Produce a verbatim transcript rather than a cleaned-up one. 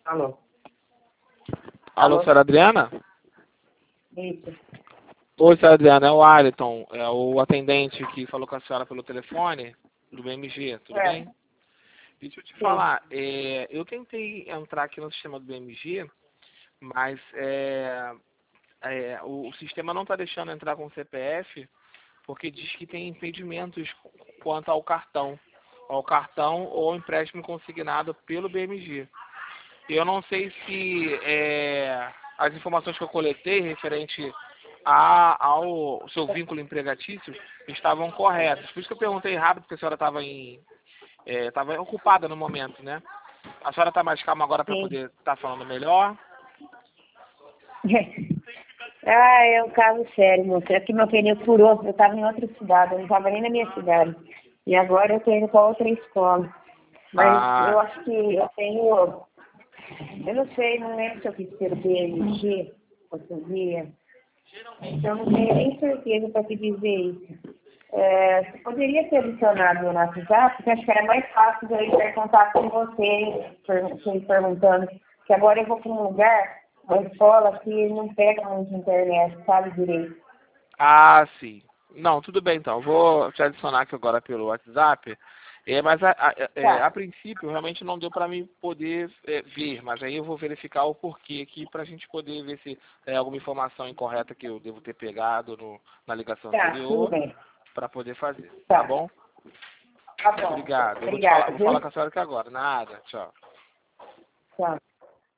Alô. Alô, Alô? senhora Adriana? Isso. Oi, senhora Adriana, é o Ayrton, é o atendente que falou com a senhora pelo telefone, do B M G, tudo É. bem? Deixa eu te Sim. falar, é, eu tentei entrar aqui no sistema do B M G, mas é, é, o, o sistema não está deixando entrar com o C P F, porque diz que tem impedimentos quanto ao cartão, ao cartão ou empréstimo consignado pelo B M G. Eu não sei se é, as informações que eu coletei referente a, ao seu vínculo empregatício estavam corretas. Por isso que eu perguntei rápido, porque a senhora estava em estava ocupada no momento, né? A senhora está mais calma agora para Sim. poder estar falando melhor? Ah, é um caso sério, moça. É que meu pneu furou, eu estava em outra cidade, eu não estava nem na minha cidade. E agora eu estou indo para outra escola. Mas Ah, eu acho que eu tenho. Eu não sei, não lembro se eu fiz pelo B M G outro dia. Então não tenho nem certeza para te dizer isso. É, você poderia ter adicionado no WhatsApp, porque acho que era mais fácil de eu entrar em contato com você, per- você perguntando, que agora eu vou para um lugar, uma escola que não pega muito internet, sabe direito. ah, sim. Não, tudo bem então. Eu vou te adicionar aqui agora pelo WhatsApp. É, mas a, a, é, a Tá, princípio realmente não deu para mim poder é, ver, mas aí eu vou verificar o porquê aqui para a gente poder ver se é alguma informação incorreta que eu devo ter pegado no, na ligação tá, tudo anterior bem. para poder fazer, tá Tá, bom? tá bom. Obrigado. Eu vou te falar, Obrigada, vou viu? falar com a senhora aqui agora. Nada, tchau. Tchau.